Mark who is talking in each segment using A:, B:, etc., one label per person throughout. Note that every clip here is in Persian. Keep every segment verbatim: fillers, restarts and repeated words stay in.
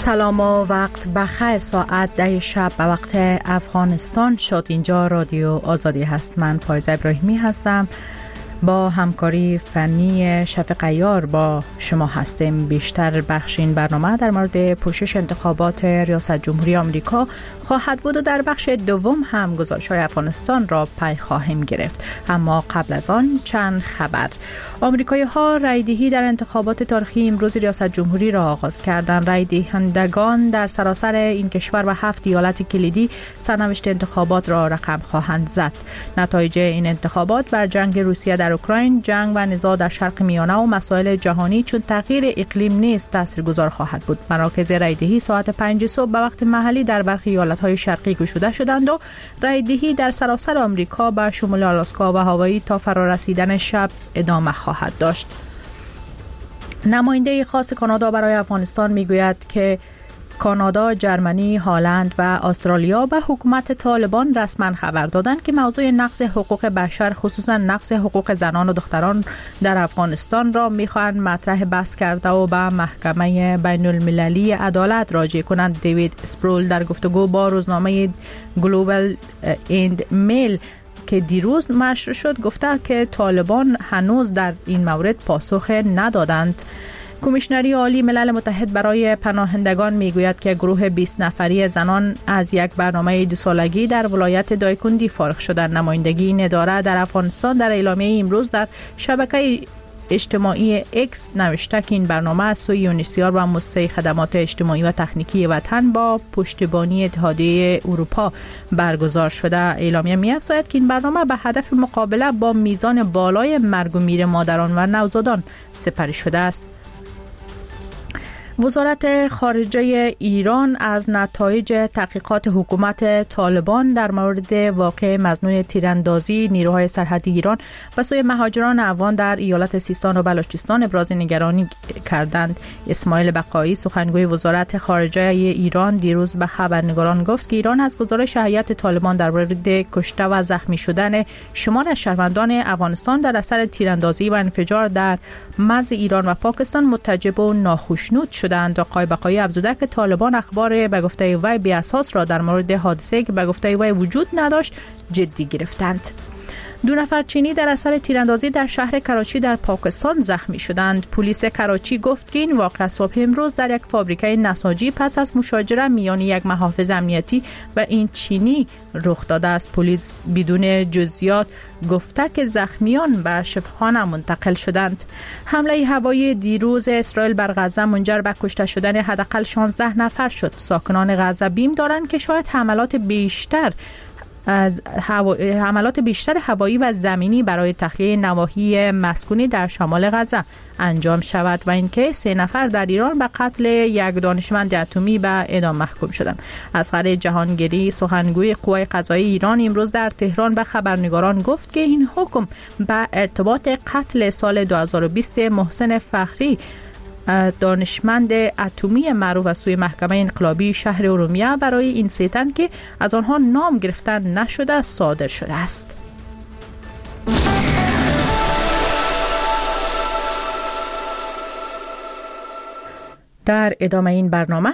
A: سلام و وقت بخیر. ساعت ده شب به وقت افغانستان شد. اینجا رادیو آزادی هست. من فایزه ابراهیمی هستم. با همکاری فنی شفیق عیار با شما هستیم. بیشتر بخش این برنامه در مورد پوشش انتخابات ریاست جمهوری آمریکا خواهد بود و در بخش دوم هم گزارش‌های افغانستان را پی خواهیم گرفت. اما قبل از آن چند خبر. آمریکایی‌ها رای‌دهی در انتخابات تاریخی امروز ریاست جمهوری را آغاز کردند. رای‌دهندگان در سراسر این کشور و هفت ایالت کلیدی سرنوشت انتخابات را رقم خواهند زد. نتایج این انتخابات بر جنگ روسیه در اوکراین، جنگ و نزاع در شرق میانه و مسائل جهانی چون تغییر اقلیم نیز تاثیرگذار خواهد بود. مراکز رای‌دهی ساعت پنج صبح به وقت محلی در برخی ایالت‌های شرقی گشوده شدند و رای‌دهی در سراسر آمریکا به شمول آلاسکا و هاوایی تا فرارسیدن شب ادامه خواهد داشت. نماینده خاص کانادا برای افغانستان میگوید که کانادا، جرمنی، هلند و استرالیا به حکومت طالبان رسما خبر دادند که موضوع نقض حقوق بشر خصوصا نقض حقوق زنان و دختران در افغانستان را میخواهند مطرح بحث کرده و به محکمه بین المللی عدالت راجع کنند. دیوید اسپرول در گفتگو با روزنامه گلوبال ایند میل که دیروز نشر شد گفته که طالبان هنوز در این مورد پاسخ ندادند. کمیشنری عالی ملل متحد برای پناهندگان میگوید که گروه بیست نفری زنان از یک برنامه دو سالگی در ولایت دایکندی فارغ شدند. نمایندگی این اداره در افغانستان در اعلامیه امروز در شبکه اجتماعی اکس نوشته که این برنامه از سوی یونیسیار و مستثمر خدمات اجتماعی و تکنیکی وطن با پشتیبانی اتحادیه اروپا برگزار شده. اعلامیه می‌افزاید که این برنامه به هدف مقابله با میزان بالای مرگ و میر مادران و نوزادان سپری شده است. وزارت خارجه ایران از نتایج تحقیقات حکومت طالبان در مورد واقع مظنون تیراندازی نیروهای سرحدی ایران به سوی مهاجران افغان در ایالت سیستان و بلوچستان ابراز نگرانی کردند. اسماعیل بقایی سخنگوی وزارت خارجه ایران دیروز به خبرنگاران گفت که ایران از گزارش هیئت طالبان در مورد کشته و زخمی شدن شمار از شهروندان افغانستان در اثر تیراندازی و انفجار در مرز ایران و پاکستان متعجب و ناخوشنود شدند. آقای بقایی افزوده که طالبان اخبار به گفته وی بی اساس را در مورد حادثه که به گفته وی وجود نداشت جدی گرفتند. دو نفر چینی در اثر تیراندازی در شهر کراچی در پاکستان زخمی شدند. پلیس کراچی گفت که این واقعه صبح امروز در یک فابریکه نساجی پس از مشاجره میان یک محافظ امنیتی و این چینی رخ داده است. پلیس بدون جزئیات گفته که زخمیان به شفاخانه منتقل شدند. حمله هوایی دیروز اسرائیل بر غزه منجر به کشته شدن حداقل شانزده نفر شد. ساکنان غزه بیم دارند که شاید حملات بیشتر از هوا... حملات بیشتر هوایی و زمینی برای تخلیه نواحی مسکونی در شمال غزه انجام شود و اینکه سه نفر در ایران به قتل یک دانشمند اتمی به اعدام محکوم شدند. اصغر جهانگیری سخنگوی قوای قضایی ایران امروز در تهران به خبرنگاران گفت که این حکم به ارتباط قتل سال دو هزار و بیست محسن فخری دانشمند اتمی معروف از سوی محکمه انقلابی شهر ارومیه برای این سه تن که از آنها نام گرفتن نشده صادر شده است. در ادامه این برنامه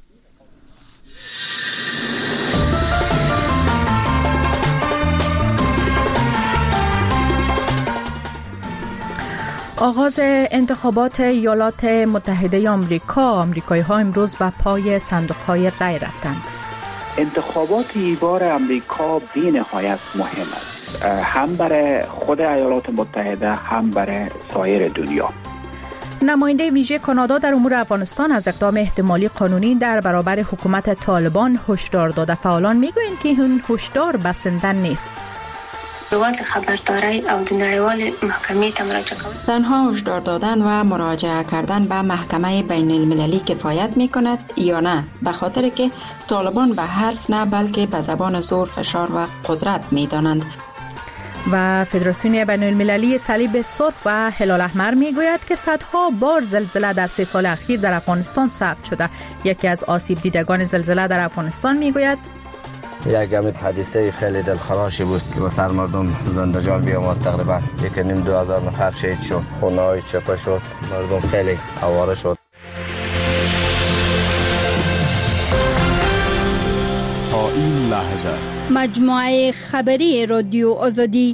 A: آغاز انتخابات ایالات متحده آمریکا. آمریکایی‌ها امروز به پای صندوق‌های رای رفتند.
B: انتخابات این بار آمریکا بی نهایت مهم است، هم برای خود ایالات متحده هم برای سایر دنیا.
A: نماینده ویژه کانادا در امور افغانستان از اقدام احتمالی قانونی در برابر حکومت طالبان هشدار داده. فعالان میگویند که این هشدار بسنده نیست.
C: واضح خبرداری او د نړیوال محکمې ته مراجعه کول.
D: تنها هشدار دادن و مراجعه کردن به محکمه بین المللی کفایت می کند یا نه، به خاطر که طالبان به حرف نه بلکه به زبان زور، فشار و قدرت می دانند.
A: و فدراسیون بین المللی صلیب سرخ و هلال احمر می گوید که صدها بار زلزله در سه سال اخیر در افغانستان ثبت شده. یکی از آسیب دیدگان زلزله در افغانستان می گوید
E: یک حادثه خیلی دلخراشی بود که بسر مردم زنده جان بیامد. تقریبا یک نیم دو هزار نفر شهید شد، خونه های چپه شد، مردم خیلی آواره شد.
F: این لحظه
G: مجموعه خبری رادیو آزادی.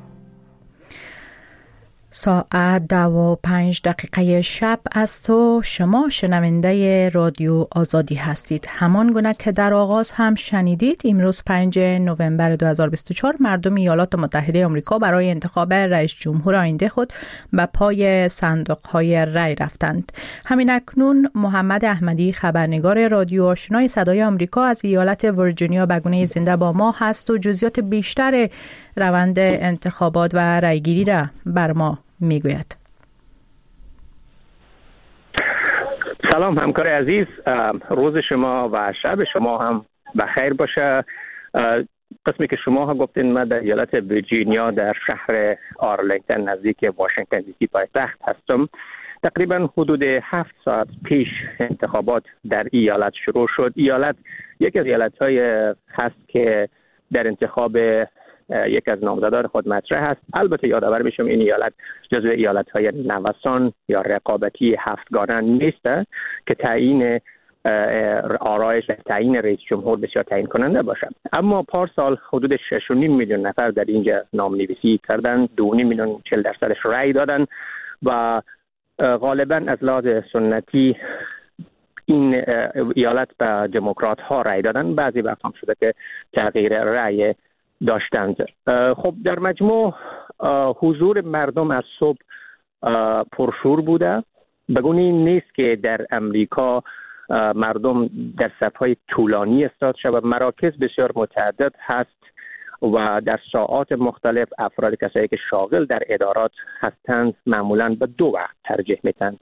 A: ساعت دو و پنج دقیقه شب از تو شما شنونده رادیو آزادی هستید. همان گونه که در آغاز هم شنیدید، امروز پنج نوامبر دو هزار و بیست و چهار مردم ایالات متحده آمریکا برای انتخاب رئیس جمهور آینده خود به پای صندوق‌های رای رفتند. همین اکنون محمد احمدی، خبرنگار رادیو آشنای صدای آمریکا از ایالت ویرجینیا به گونه زنده با ما هست و جزئیات بیشتر روند انتخابات و رایگیری را بر ما میگوید.
H: سلام همکار عزیز، روز شما و شب شما هم بخیر باشه. قسمی که شما ها گفتین، من در ایالت ویرجینیا در شهر آرلینگتن نزدیک واشنگتن دی سی پایتخت هستم. تقریبا حدود هفت ساعت پیش انتخابات در ایالت شروع شد. ایالت یک از ایالت های هست که در انتخاب یک از نامزدان خود مطرح است. البته یادآور میشم این ایالت جزو ایالت های نوسان یا رقابتی هفتگانه نیست که تعیین آرایش و تعیین رئیس جمهور بسیار تعیین کننده باشد. اما پارسال حدود شش و نیم میلیون نفر در اینجا نامنویسی کردند، دو و نیم میلیون چهل درصدش رأی دادند و غالبا از لحاظ سنتی این ایالت به دموکرات ها رأی دادن. بعضی وقت هم شده که تغییر رأی داشتند. خب در مجموع حضور مردم از صبح پرشور بوده. بگونی نیست که در امریکا مردم در صف‌های طولانی استاد شود. مراکز بسیار متعدد هست و در ساعات مختلف افراد کسایی که شاغل در ادارات هستند معمولاً به دو وقت ترجیح میدن.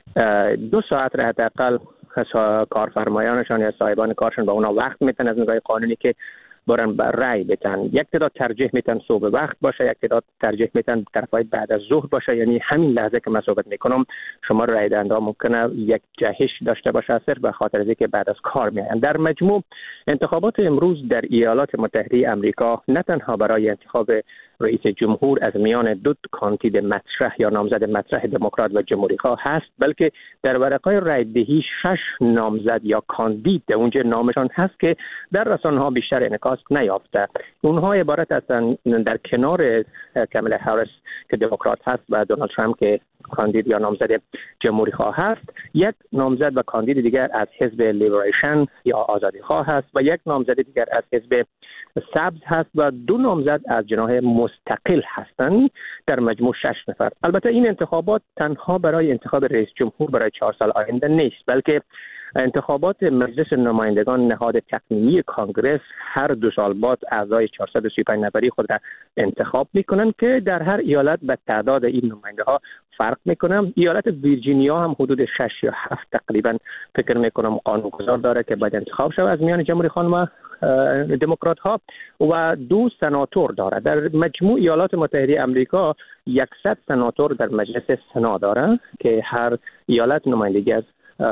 H: دو ساعت را حداقل کارفرمایانشان یا صاحبان کارشان به اونا وقت میتن از نگاه قانونی که برن بر رای بتن. یک تعداد ترجیح میتن صبح وقت باشه، یک تعداد ترجیح میتن طرفای بعد از ظهر باشه. یعنی همین لحظه که من صحبت میکنم شما رای دهنده ممکنه یک جهش داشته باشه صرف به خاطر اینکه بعد از کار میاین. در مجموع انتخابات امروز در ایالات متحده آمریکا نه تنها برای انتخاب رئیس جمهور از میان دو کاندید مطرح یا نامزد مطرح دموکرات و جمهوری خواه هست، بلکه در ورقه رای دهی شش نامزد یا کاندید در اونجا نامشان هست که در رسانه‌ها بیشتر انعکاس نیافته. اونها عبارت هستند در کنار کامالا هریس که دموکرات هست و دونالد ترامپ که کاندید یا نامزد جمهوری خواه هست، یک نامزد و کاندید دیگر از حزب لیبریشن یا آزادی خواه هست و یک نامزد دیگر از حزب سبز هست و دو نامزد از جناح مستقل هستند. در مجموع شش نفر. البته این انتخابات تنها برای انتخاب رئیس جمهور برای چهار سال آینده نیست، بلکه انتخابات مجلس نمایندگان نهاد تقنینی کانگرس هر دو سال بعد اعضای چهارصد و سی و پنج نفری خود را انتخاب میکنن که در هر ایالت به تعداد این نماینده ها فرق میکنم. ایالت ویرجینیا هم حدود شش یا هفت تقریبا فکر میکنم قانونگذار داره که باید انتخاب شود از میان جمهوری خان و دموکرات ها و دو سناتور داره. در مجموع ایالات متحده آمریکا صد سناتور در مجلس سنا داره که هر ایالت نمایندگی از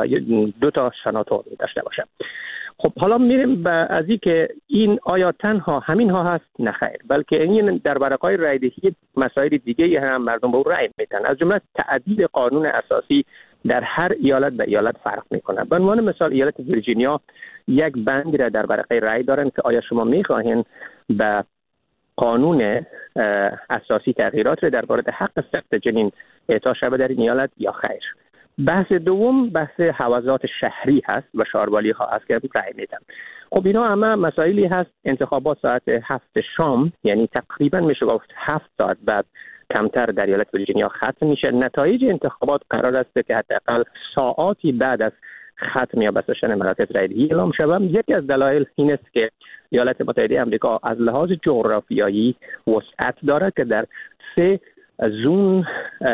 H: دو تا سناتور داشته باشه. خب حالا میریم به از این که این آیا تنها همین ها هست؟ نه خیر، بلکه این در ورقای رای دهی مسائل دیگه هم مردم به رای میدن. از جمله تعدیل قانون اساسی در هر ایالت به ایالت فرق میکنه. به عنوان مثال ایالت ویرجینیا یک بند را در ورقه رای دارن که آیا شما میخواهین به قانون اساسی تغییرات را در مورد حق سقط جنین اعطا شود در این ایالت یا خیر. بحث دوم بحث حوزات شهری هست و شاروالی ها هست که رای میدن. خب اینا همه مسائلی هست. انتخابات ساعت هفت شام، یعنی تقریبا میشه گفت هفت ساعت بعد کمتر در ایالت ویرجینیا ختم میشه. نتایج انتخابات قرار است که حداقل ساعاتی بعد از ختم یا بسته مراکز رای دهی اعلام شود. یکی از دلایل این است که ایالات متحده آمریکا از لحاظ جغرافیایی وسعت دارد که در سه زون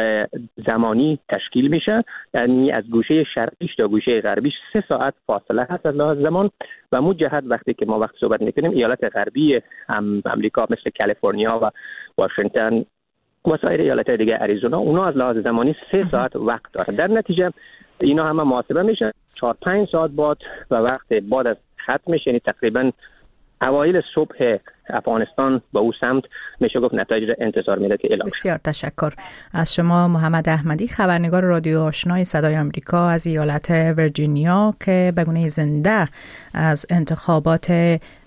H: زمانی تشکیل میشه، یعنی از گوشه شرقیش تا گوشه غربیش سه ساعت فاصله هست از لحاظ زمان و مو جهت وقتی که ما وقت صحبت میکنیم ایالت غربی امریکا مثل کالیفرنیا و واشنگتن و سایر ایالت دیگه اریزونا اونا از لحاظ زمانی سه ساعت وقت داره. در نتیجه اینا همه محاسبه میشه چهار پنج ساعت بعد و وقت بعد از ختم میشه، یعنی تقریبا اوایل صبح افغانستان با او سمت میشه گفت نتایج را انتظار میده که اعلام.
A: بسیار تشکر از شما محمد احمدی، خبرنگار رادیو آشنای صدای آمریکا از ایالت ویرجینیا که به گونه زنده از انتخابات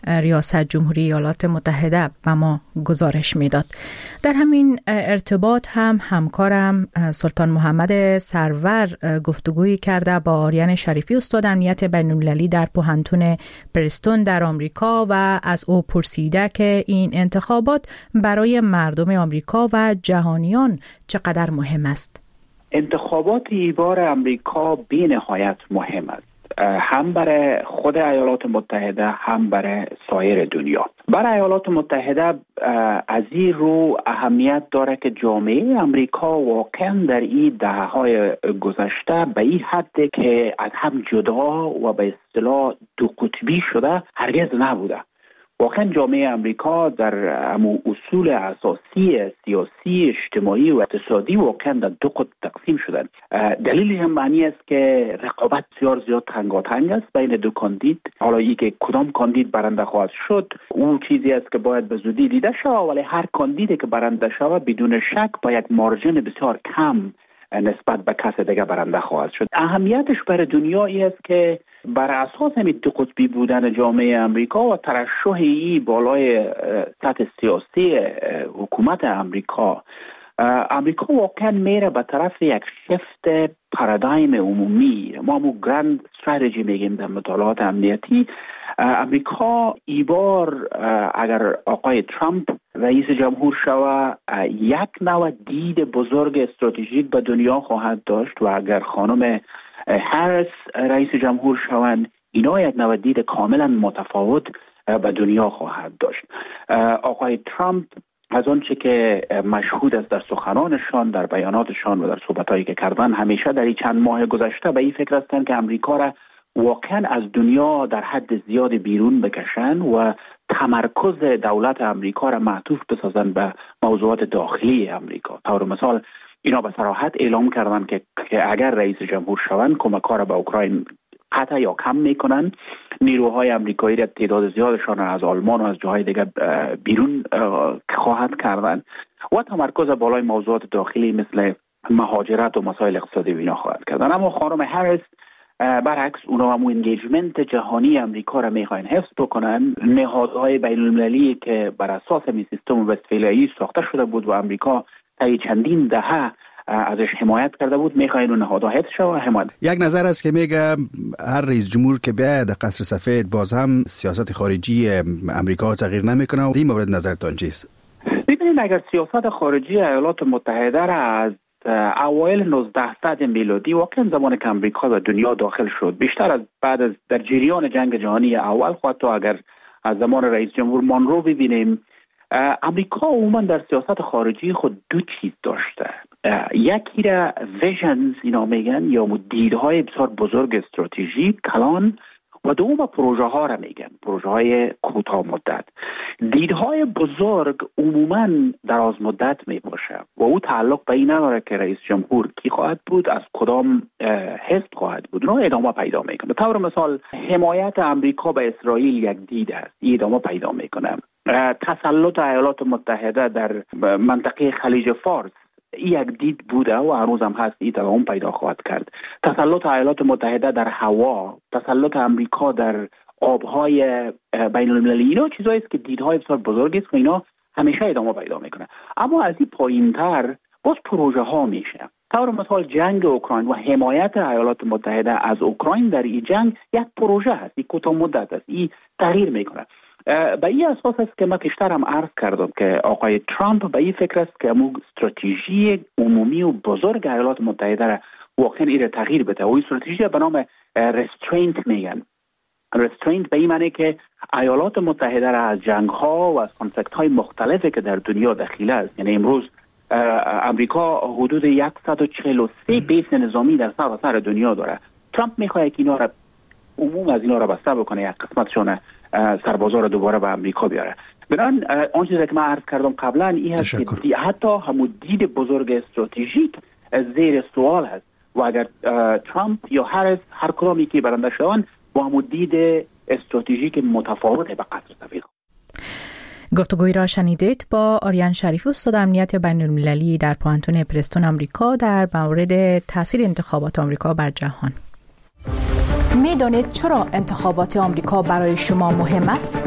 A: ریاست جمهوری ایالات متحده به ما گزارش میداد. در همین ارتباط هم همکارم سلطان محمد سرور گفتگویی کرده با آریان شریفی، استاد امنیت بین‌المللی در پوهنتون پرستون در آمریکا و از او پرسیده که این انتخابات برای مردم آمریکا و جهانیان چقدر مهم است.
B: انتخابات این بار امریکا بی نهایت مهم است، هم برای خود ایالات متحده هم برای سایر دنیا. برای ایالات متحده از این رو اهمیت داره که جامعه امریکا واقعا در این دهه‌های گذشته به این حد که از هم جدا و به اصطلاح دو قطبی شده هرگز نبوده. واقعا جامعه امریکا در امو اصول اساسی سیاسی، اجتماعی و اقتصادی واقعا در دو قطب تقسیم شدن. دلیلش هم معنی است که رقابت بسیار زیاد تنگاتنگ است بین دو کاندید. حالا ای که کدام کاندید برنده خواهد شد اون چیزی است که باید به زودی دیده شود، ولی هر کاندیدی که برنده شود بدون شک با یک مارجین بسیار کم نسبت به کس دیگه برنده خواهد شد. اهمیتش برای دنیا ای است که بر اساس همین دو قطبی بودن جامعه امریکا و ترشح ای بالای سطح سیاسی حکومت امریکا، امریکا واقعا میره به طرف یک شفت پارادایم عمومی. ما همون گراند استراتژی میگیم در مطالعات امنیتی. امریکا ای بار اگر آقای ترامپ رئیس جمهور شود یک نوع دید بزرگ استراتژیک به دنیا خواهد داشت و اگر خانم هریس رئیس جمهور شوند اینا یک نوع دید کاملا متفاوت به دنیا خواهد داشت. آقای ترامپ از آنچه که مشهود است در سخنانشان، در بیاناتشان و در صحبتایی که کردن، همیشه در این چند ماه گذشته به این فکر هستند که امریکا را واقعا از دنیا در حد زیاد بیرون بکشن و تمرکز دولت امریکا را معطوف بسازن به موضوعات داخلی امریکا. طور مثال اینا به صراحت اعلام کردن که, که اگر رئیس جمهور شوند کمک‌ها را به اوکراین قطع یا کم میکنن، نیروهای امریکایی را تعداد زیادشان را از آلمان و از جاهای دیگر بیرون خواهد کردن و تمرکز بالای موضوعات داخلی مثل مهاجرت و مسائل اقتصادی اینا خواهد کردن. اما خانم هریس برعکس اونا هم انگیجمنت جهانی امریکا را میخواین حفظ بکنن. نهادهای بین المللی که بر اساس می سیستم وستفالیایی ساخته شده بود و امریکا طی چندین دهه ازش حمایت کرده بود میخواین اون نهادها حفظ شود. حمایت
F: یک نظر است که میگه هر رئیس جمهور که بیاید قصر سفید باز هم سیاست خارجی امریکا تغییر نمیکنه. این مورد نظرتان چیست؟
B: ببینید اگر سیاست خارجی ایالات متحده را از اوایل نوزدهصد میلادی واقعا زمان که امریکا به دنیا داخل شد بیشتر از بعد از در جریان جنگ جهانی اول خود تا اگر از زمان رئیس جمهور مانرو ببینیم، امریکا عموما در سیاست خارجی خود دو چیز داشته. یکی را ویژنز اینا میگن یا دیدهای بسیار بزرگ استراتژیک کلان و دوم پروژه ها را میگن پروژه های کوتاه مدت. دیدهای بزرگ عموما دراز مدت میباشه و او تعلق به این نداره که رئیس جمهور کی خواهد بود، از کدام حزب خواهد بود، اونها ادامه پیدا میکنه. طور مثال حمایت امریکا به اسرائیل یک دید است، این ادامه پیدا میکنه. تسلط ایالات متحده در منطقه خلیج فارس یک دید بوده و هنوز هم هست، این دوام پیدا خواهد کرد. تسلط ایالات متحده در هوا، تسلط امریکا در آبهای بین المللی، اینا چیزایی است که دیدهای بسیار بزرگی است و اینا همیشه ادامه پیدا میکنه. اما از این پایینتر باز پروژه ها میشه. طور مثال جنگ اوکراین و حمایت ایالات متحده از اوکراین در این جنگ یک پروژه هست، این کوتاه مدت است، این تغییر میکنه. به این اساس است که من پیشتر هم عرض کردم که آقای ترامپ به این فکر است که امو استراتژی عمومی و بزرگ ایالات متحده را واقعا این تغییر بده. و استراتژی به نام رسترینت میگن. رسترینت به این معنی که ایالات متحده را از جنگ ها و از کانفلیکت های مختلفی که در دنیا دخیله است، یعنی امروز امریکا حدود صد و چهل و سه بیس نظامی در سراسر دنیا داره. ترامپ میخواد که اینا را عموم از اینا را بسته بکنه، یک قسمتشون سربازا را دوباره به امریکا بیاره. بنابراین آن چیزی که من عرض کردم قبلا این هست که حتی همون دید بزرگ استراتژیک زیر سوال هست و اگر ترامپ یا هریس هر کدامی که برنده شوند با همون دید استراتژیک متفاوت به قصر سفید.
A: گفتگوی را شنیدید با آریان شریفی، استاد امنیت بین المللی در پوهنتون پرستون آمریکا در مورد تاثیر انتخابات آمریکا بر جهان. می‌دانید چرا انتخابات آمریکا برای شما مهم است؟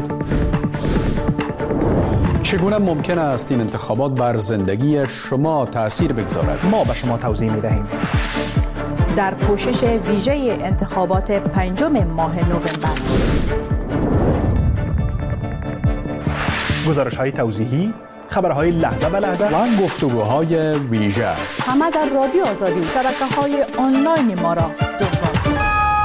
I: چگونه ممکن است این انتخابات بر زندگی شما تأثیر بگذارد؟
J: ما به شما توضیح می‌دهیم.
A: در پوشش ویژه انتخابات پنجم ماه نوامبر،
J: گزارش‌های توضیحی، خبرهای لحظه به لحظه
I: و گفتگوهای ویژه،
A: همه در رادیو آزادی. شبکه‌های آنلاین ما را دنبال کنید.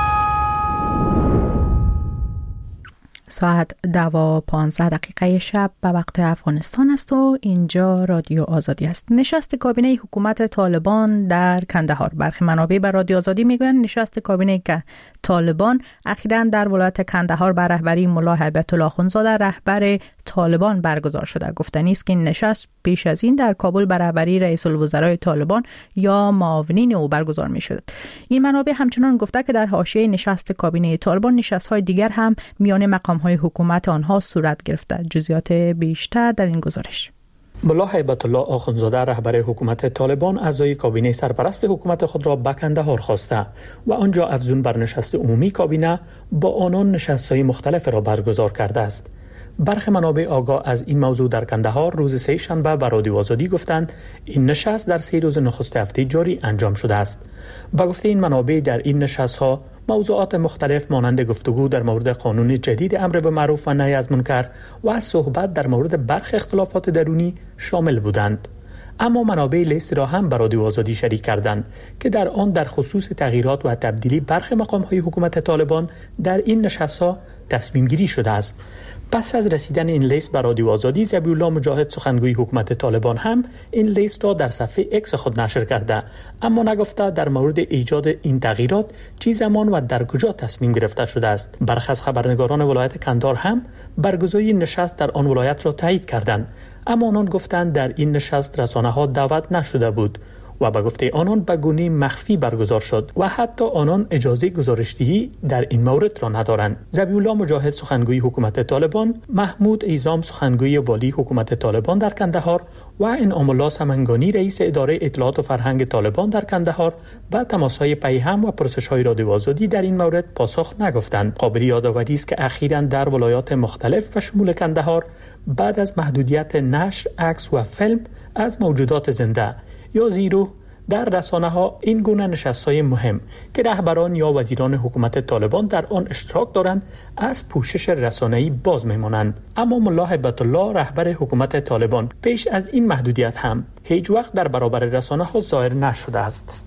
A: ساعت دو و پانزده دقیقه شب به وقت افغانستان است و اینجا رادیو آزادی است. نشست کابینه حکومت طالبان در کندهار. برخی منابع به رادیو آزادی میگویند نشست کابینه که طالبان اخیراً در ولایت کندهار بر رهبری ملا هیبت الله اخوندزاده رهبر طالبان برگزار شده. گفتنی است که این نشست پیش از این در کابل بر رهبری رئیس الوزرای طالبان یا معاونین او برگزار می شد. این منابع همچنان گفته که در حاشیه نشست کابینه طالبان نشست‌های دیگر هم میان مقام‌های حکومت آنها صورت گرفته. جزئیات بیشتر در این گزارش.
K: ملا هیبت الله اخوندزاده رهبر حکومت طالبان اعضای کابینه سرپرست حکومت خود را به کندهار خواسته و آنجا افزون بر نشست عمومی کابینه با آنان نشست‌های مختلف را برگزار کرده است. برخی منابع آگاه از این موضوع در کندهار روز سه شنبه به رادیو آزادی گفتند این نشست در سه روز نخست هفته جاری انجام شده است. با گفته این منابع در این نشست‌ها موضوعات مختلف مانند گفتگو در مورد قانون جدید امر به معروف و نهی از منکر و صحبت در مورد برخی اختلافات درونی شامل بودند. اما منابع لیست را هم به رادیو آزادی شریک کردند که در آن در خصوص تغییرات و تبدیلی برخی مقام‌های حکومت طالبان در این نشست‌ها تصمیم گیری شده است. پس از رسیدن این لیست به رادیو آزادی، ذبیح الله مجاهد سخنگوی حکومت طالبان هم این لیست را در صفحه اکس خود نشر کرده، اما نگفته در مورد ایجاد این تغییرات چه زمان و در کجا تصمیم گرفته شده است. برخی از خبرنگاران ولایت کندهار هم برگزاری نشست در آن ولایت را تایید کردند، اما آنان گفتند در این نشست رسانه‌ها دعوت نشده بود و به گفته آنان به گونه مخفی برگزار شد و حتی آنان اجازه گزارشدهی در این مورد را ندارند. ذبیح الله مجاهد سخنگوی حکومت طالبان، محمود ایزام سخنگوی والی حکومت طالبان در کندهار و انعام الله سمنگانی رئیس اداره اطلاعات و فرهنگ طالبان در کندهار به تماس‌های پیهم و پرسش‌های رادیو آزادی در این مورد پاسخ نگفتند. قابل یادآوری است که اخیراً در ولایات مختلف و شمول کندهار بعد از محدودیت نشر عکس و فیلم از موجودات زنده یا زیرو در رسانه‌ها این گونه نشست‌های مهم که رهبران یا وزیران حکومت طالبان در آن اشتراک دارند از پوشش رسانه‌ای باز می‌مانند. اما ملا هیبت الله رهبر حکومت طالبان پیش از این محدودیت هم هیچ وقت در برابر رسانه‌ها ظاهر نشده است.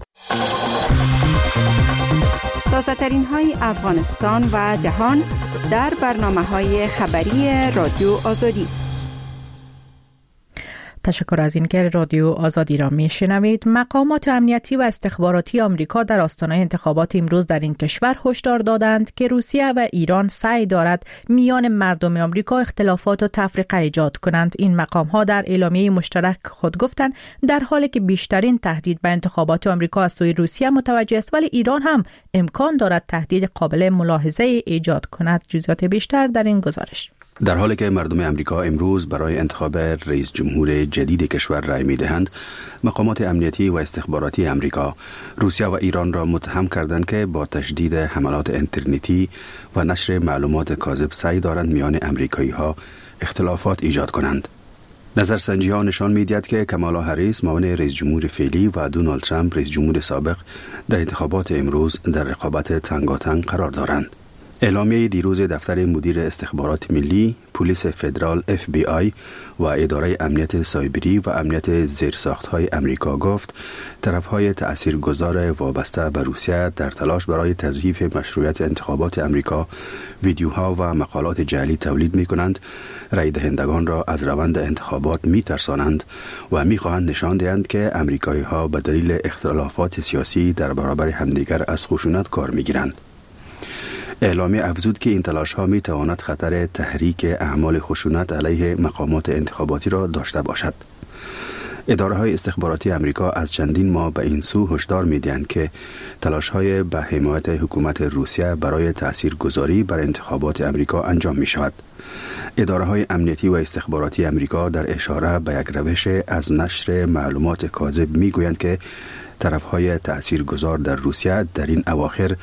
D: تازه‌ترین های افغانستان و جهان در برنامه‌های خبری رادیو آزادی.
A: تشکر از اینکه رادیو آزادی را میشنوید. مقامات امنیتی و استخباراتی آمریکا در آستانه انتخابات امروز در این کشور هشدار دادند که روسیه و ایران سعی دارد میان مردم آمریکا اختلافات و تفرقه ایجاد کنند. این مقام ها در اعلامیه مشترک خود گفتند در حالی که بیشترین تهدید به انتخابات آمریکا از سوی روسیه متوجه است، ولی ایران هم امکان دارد تهدید قابل ملاحظه ایجاد کند. جزئیات بیشتر در این گزارش.
F: در حالی که مردم امریکا امروز برای انتخاب رئیس جمهور جدید کشور رای می‌دهند، مقامات امنیتی و استخباراتی امریکا روسیه و ایران را متهم کردند که با تشدید حملات اینترنتی و نشر معلومات کاذب سعی دارند میان امریکایی‌ها اختلافات ایجاد کنند. نظرسنجی‌ها نشان می‌دهد که کامالا هریس معاون رئیس جمهور فعلی و دونالد ترامپ رئیس جمهور سابق در انتخابات امروز در رقابت تنگاتنگ قرار دارند. اعلامیه دیروز دفتر مدیر استخبارات ملی، پلیس فدرال اف بی آی و اداره امنیت سایبری و امنیت زیرساخت‌های امریکا گفت طرف‌های تأثیرگذار وابسته به روسیه در تلاش برای تضعیف مشروعیت انتخابات امریکا ویدیوها و مقالات جعلی تولید می‌کنند، رای دهندگان را از روند انتخابات می‌ترسانند و می‌خواهند نشان دهند که امریکایی‌ها به دلیل اختلافات سیاسی در برابر همدیگر از خشونت کار می‌گیرند. اعلامیه افزود که این تلاش‌ها می‌تواند خطر تحریک اعمال خشونت علیه مقامات انتخاباتی را داشته باشد. اداره‌های استخباراتی امریکا از چندین ماه به این سو هشدار می‌دهند که تلاش‌های به حمایت حکومت روسیه برای تاثیرگذاری بر انتخابات امریکا انجام می‌شود. اداره‌های امنیتی و استخباراتی امریکا در اشاره به یک روش از نشر معلومات کاذب می‌گویند که طرف‌های تأثیرگذار در روسیه در این اواخر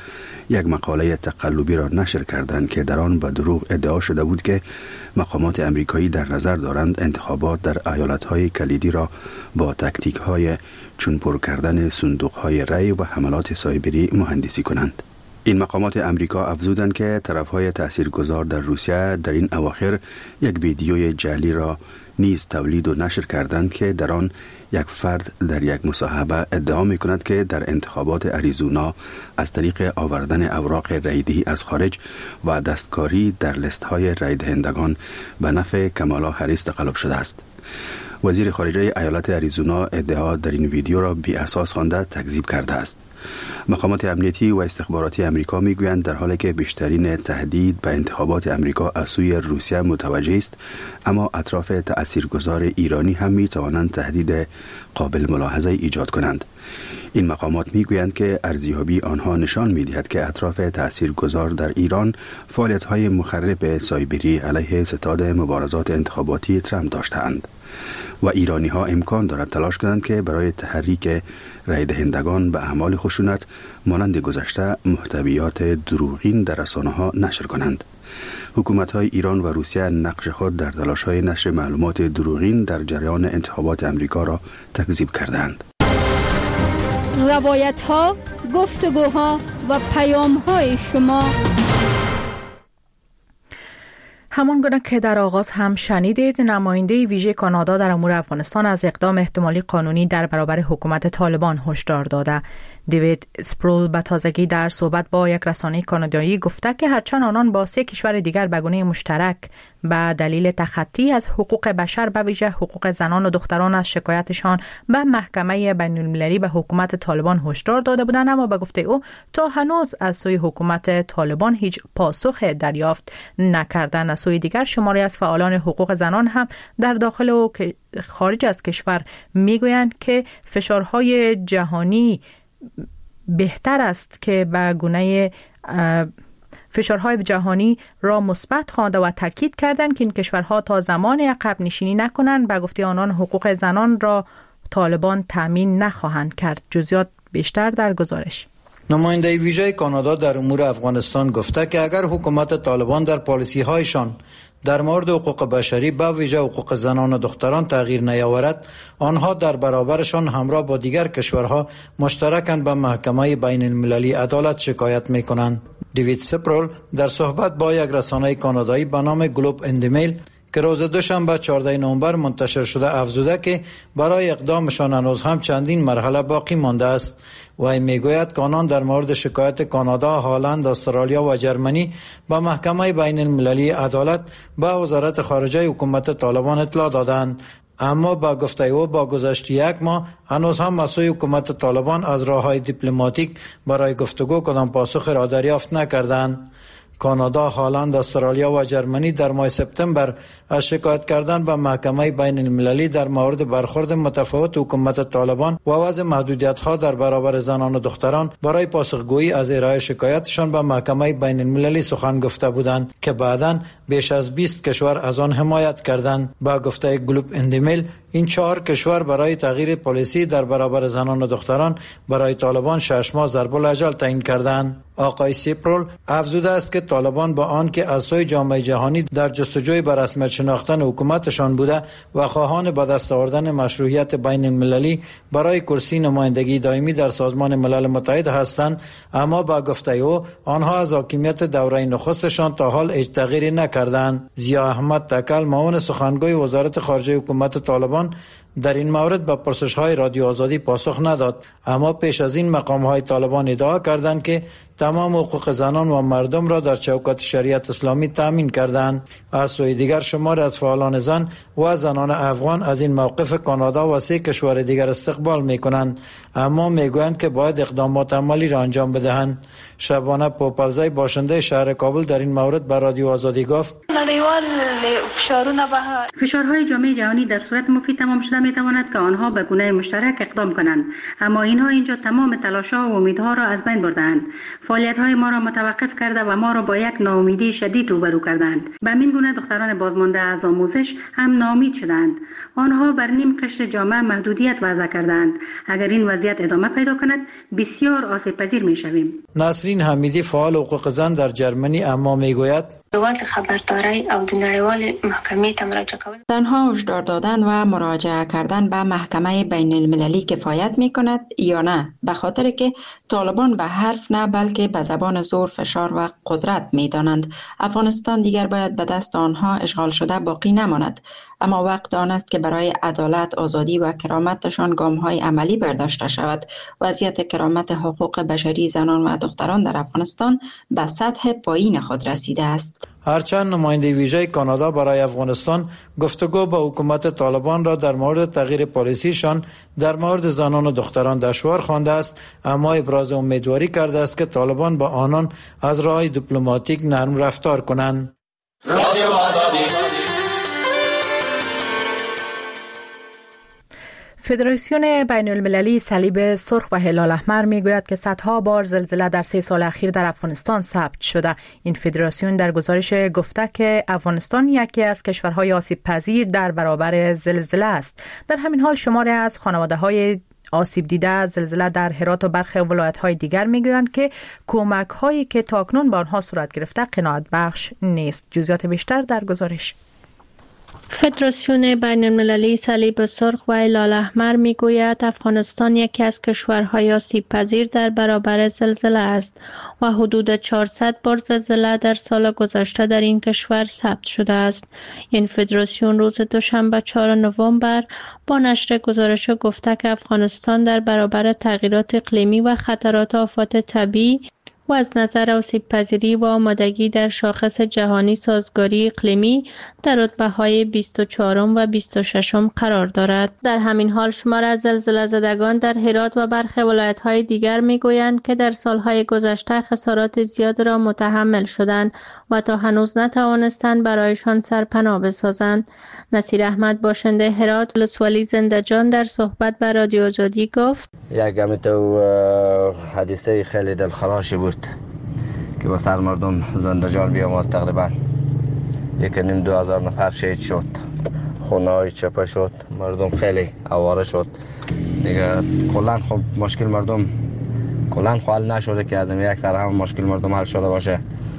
F: یک مقاله تقلبی را نشر کردند که در آن با دروغ ادعا شده بود که مقامات امریکایی در نظر دارند انتخابات در ایالت‌های کلیدی را با تکتیک‌های چون پر کردن صندوق‌های رای و حملات سایبری مهندسی کنند. این مقامات امریکا افزودند که طرف‌های تاثیرگذار در روسیه در این اواخر یک ویدیوی جعلی را نیز تولید و نشر کردند که در آن یک فرد در یک مصاحبه ادعا می‌کند که در انتخابات اریزونا از طریق آوردن اوراق رایدهی از خارج و دستکاری در لست‌های رای دهندگان به نفع کمالا هریس تقلب شده است. وزیر خارجه ایالت اریزونا ادعا در این ویدیو را بی اساس خوانده تکذیب کرده است. مقامات امنیتی و استخباراتی امریکا میگویند در حالی که بیشترین تهدید به انتخابات امریکا از سوی روسیه متوجه است، اما اطراف تأثیرگذار ایرانی هم می توانند تهدید قابل ملاحظه ایجاد کنند. این مقامات میگویند که ارزیابی آنها نشان میدهد که اطراف تأثیرگذار در ایران فعالیت‌های مخرب سایبری علیه ستاد مبارزات انتخاباتی ترامپ داشته‌اند و ایرانی ها امکان دارد تلاش کنند که برای تحریک رای دهندگان به اعمال خشونت مانند گذشته محتویات دروغین در رسانه‌ها نشر کنند. حکومت‌های ایران و روسیه نقش خود در تلاش‌های نشر معلومات دروغین در جریان انتخابات امریکا را تکذیب کردند.
G: روایت‌ها، گفتگوها و پیام‌های شما
A: همان گونه که در آغاز هم شنیدید، نماینده ویژه کانادا در امور افغانستان از اقدام احتمالی قانونی در برابر حکومت طالبان هشدار داده. دیوید سپرول به تازگی در صحبت با یک رسانه کانادایی گفته که هرچند آنان با سه کشور دیگر به گونه مشترک به دلیل تخطی از حقوق بشر به ویژه حقوق زنان و دختران از شکایتشان به محکمه بین المللی به حکومت طالبان هشدار داده بودند، اما به گفته او تا هنوز از سوی حکومت طالبان هیچ پاسخ دریافت نکردند. از سوی دیگر شماری از فعالان حقوق زنان هم در داخل و خارج از کشور میگویند که فشارهای جهانی بهتر است که به گونه فشارهای جهانی را مثبت خوانده و تاکید کردند که این کشورها تا زمان عقب نشینی نکنند. به گفته آنان حقوق زنان را طالبان تامین نخواهند کرد. جزئیات بیشتر در گزارش.
L: نماینده ویژه کانادا در امور افغانستان گفته که اگر حکومت طالبان در پالیسی هایشان در مورد حقوق بشری به ویژه حقوق زنان و دختران تغییر نیاورد، آنها در برابرشان همراه با دیگر کشورها مشترکاً به محکمه بین المللی عدالت شکایت می‌کنند. دیوید سپرول در صحبت با یک رسانه کانادایی به نام گلوب اندیمیل که روز دوشنبه چهاردهم نوامبر منتشر شده افزوده که برای اقدامشان هنوز هم چندین مرحله باقی مانده است و این میگوید که آنان در مورد شکایت کانادا، هلند، استرالیا و جرمنی به محکمه بین المللی عدالت به وزارت خارجه حکومت طالبان اطلاع دادند، اما با گفته او با گذشت یک ماه هنوز هم از سوی حکومت طالبان از راه‌های دیپلماتیک برای گفتگو کدام پاسخ را دریافت نکردند. کانادا، هلند، استرالیا و جرمنی در ماه سپتامبر از شکایت کردن به محکمه بین المللی در مورد برخورد متفاوت حکومت طالبان و وضع محدودیت‌ها در برابر زنان و دختران برای پاسخگویی از ارائه شکایتشان به محکمه بین المللی سخن گفته بودند که بعداً بیش از بیست کشور از آن حمایت کردند. با گفته گلوب اندیمیل، این چهار کشور برای تغییر پالیسی در برابر زنان و دختران برای طالبان شش ماه ضرب الاجل تعیین کردند. آقای سپرول افزوده است که طالبان با آن که از سوی جامعه جهانی در جستجوی بر رسمیت شناختن حکومتشان بوده و خواهان به دست آوردن مشروعیت بین المللی برای کرسی نمایندگی دائمی در سازمان ملل متحد هستند، اما با گفته او آنها از حاکمیت دوره نخستشان تا حال هیچ تغییری نکردند. ضیا احمد تکل، معاون سخنگوی وزارت خارجه حکومت طالبان، در این مورد به پرسش‌های رادیو آزادی پاسخ نداد، اما پیش از این مقام‌های طالبان ادعا کردند که تمام حقوق زنان و مردم را در چوکات شریعت اسلامی تامین کردند. از سوی دیگر شمار از فعالان زن و زنان افغان از این موقف کانادا و سه کشور دیگر استقبال می‌کنند، اما می‌گویند که باید اقدامات عملی را انجام بدهند. شبانه پوپلزی، باشنده شهر کابل، در این مورد به رادیو آزادی گفت:
M: فشارهای جامعه جهانی در صورت مفید تمام شدن میتواند که آنها به گونه مشترک اقدام کنند، اما اینها اینجا تمام تلاش‌ها و امیدها را از بین بردند. فعالیت‌های ما را متوقف کرده و ما را با یک ناامیدی شدید روبرو کردند. به همین گونه دختران بازمانده از آموزش هم ناامید شدند. آنها بر نیم قشر جامعه محدودیت وضع کردند. اگر این وضعیت ادامه پیدا کند بسیار آسیب پذیر می‌شویم.
L: نسرین حمیدی فعال حقوق زن در جرمنی اما میگوید
C: واز خبرداری او د نړیوال محکمې ته مراجعه کول
D: تنها هشدار دادن و مراجعه کردن به محکمه بین المللی کفایت می کند یا نه، به خاطر که طالبان به حرف نه بلکه به زبان زور، فشار و قدرت می دانند. افغانستان دیگر باید به دست آنها اشغال شده باقی نماند، اما وقت آن است که برای عدالت، آزادی و کرامتشان گام‌های عملی برداشته شود. وضعیت کرامت حقوق بشری زنان و دختران در افغانستان به سطح پایین خود رسیده است.
L: هرچند نماینده ویژه کانادا برای افغانستان گفتگو با حکومت طالبان را در مورد تغییر پالیسیشان در مورد زنان و دختران دشوار خوانده است، اما ابراز امیدواری کرده است که طالبان با آنان از راه دیپلماتیک نرم رفتار کنند.
A: فدراسیون بین المللی صلیب سرخ و هلال احمر میگوید که صدها بار زلزله در سه سال اخیر در افغانستان ثبت شده. این فدراسیون در گزارش گفته که افغانستان یکی از کشورهای آسیب پذیر در برابر زلزله است. در همین حال شماری از خانواده‌های آسیب دیده زلزله در هرات و برخی ولایت‌های دیگر میگویند که کمک‌هایی که تاکنون با آنها صورت گرفته قناعت بخش نیست. جزئیات بیشتر در گزارش.
N: فدراسیون بین المللی صلیب سرخ و هلال احمر میگوید افغانستان یکی از کشورهای آسیب پذیر در برابر زلزله است و حدود چهارصد بار زلزله در سال گذشته در این کشور ثبت شده است. این فدراسیون روز دوشنبه چهارم نوامبر با نشر گزارش گفته که افغانستان در برابر تغییرات اقلیمی و خطرات آفات طبیعی و از نظر آسیب پذیری و آمادگی در شاخص جهانی سازگاری اقلیمی در رتبه‌های بیست و چهارم و بیست و ششم قرار دارد. در همین حال شمار از زلزله زدگان در هرات و برخی ولایت‌های دیگر می‌گویند که در سال‌های گذشته خسارات زیاد را متحمل شدند و تا هنوز نتوانستند برایشان سرپناه بسازند. نصیر احمد باشنده هرات ولسوالی زنده‌جان در صحبت با رادیو آزادی گفت:
E: یک تو حادثه خیلی دلخراشی بود که با سر مردم زنده جان بیامد. تقریبا یک نیم دو هزار نفر شهید شد، خونه های چپه شد، مردم خیلی آواره شد دیگه. کلان خب مشکل مردم کلان حل نشده که از یک سر هم مشکل مردم حل شده باشه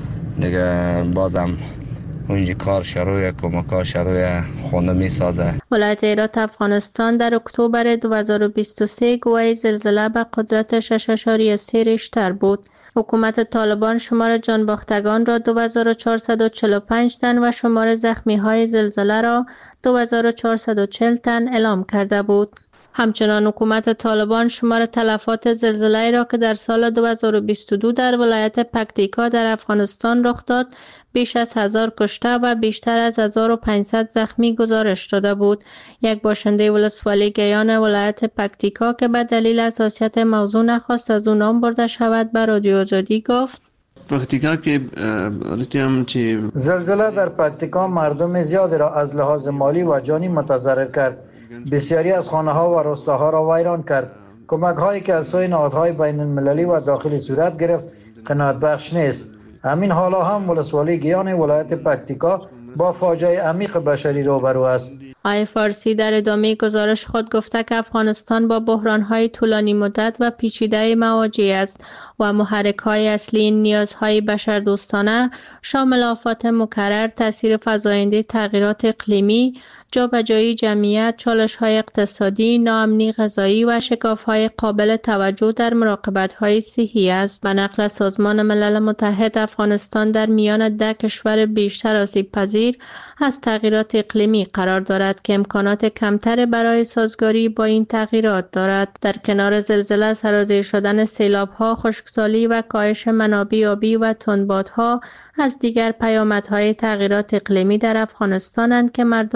E: دیگه. بازم اونجا کار شروع کمک‌ها شروع خونه می سازه.
N: ولایت هرات افغانستان در اکتبر دو هزار و بیست و سه گواهی زلزله به قدرت شش اشاریه سه ریشتر بود. حکومت طالبان شمار جانباختگان را دو هزار و چهارصد و چهل و پنج تن و شمار زخمی‌های زلزله را دو هزار و چهارصد و چهل تن اعلام کرده بود. همچنان حکومت طالبان شمار تلفات زلزله را که در سال دو هزار و بیست و دو در ولایت پکتیکا در افغانستان رخ داد بیش از هزار کشته و بیشتر از هزار و پانصد زخمی گزارش داده بود. یک باشنده ولسوالی گیان ولایت پکتیکا که به دلیل حساسیت موضوع نخواست از او نام برده شود به رادیو آزادی گفت:
O: پکتیکا که رتیم چی
L: زلزله در پکتیکا مردم زیادی را از لحاظ مالی و جانی متضرر کرد. بسیاری از خانه ها و روستاها را ویران کرد. کمک هایی که از سوی نهادهای بین المللی و داخلی صورت گرفت قناعت بخش نیست. همین حالا هم ولسوالی گیان ولایت پکتیکا با فاجعه عمیق بشری روبرو است.
N: آی فارسی در ادامه گزارش خود گفته که افغانستان با بحران‌های طولانی مدت و پیچیده مواجه است و محرک‌های اصلی این نیازهای بشردوستانه شامل آفات مکرر، تاثیر فزاینده تغییرات اقلیمی، جابجایی جمعیت، چالش‌های اقتصادی، ناامنی غذایی و شکاف‌های قابل توجه در مراقبت‌های صحی است. به نقل سازمان ملل متحد افغانستان در میان ده کشور بیشتر آسیب پذیر از تغییرات اقلیمی قرار دارد که امکانات کمتر برای سازگاری با این تغییرات دارد. در کنار زلزله، سرازیر شدن سیلاب‌ها، خشکسالی و کاهش منابع آبی و تندبادها از دیگر پیامدهای تغییرات اقلیمی در افغانستانند که مردم را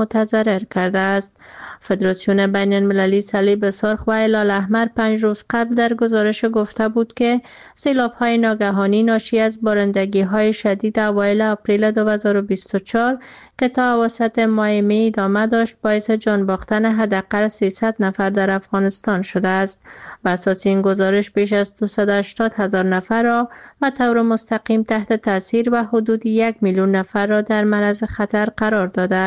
N: متضرر کرده است. فدراسیون بین المللی صلیب سرخ و هلال احمر پنج روز قبل در گزارش گفته بود که سیلاب‌های ناگهانی ناشی از بارندگی‌های شدید اوایل آپریل دو هزار و بیست و چهار که تا اواسط ماه می ادامه داشت باعث جان باختن حداقل سیصد نفر در افغانستان شده است. بر اساس این گزارش بیش از دویست و هشتاد هزار نفر را به طور مستقیم تحت تاثیر و حدود یک میلیون نفر را در معرض خطر قرار داده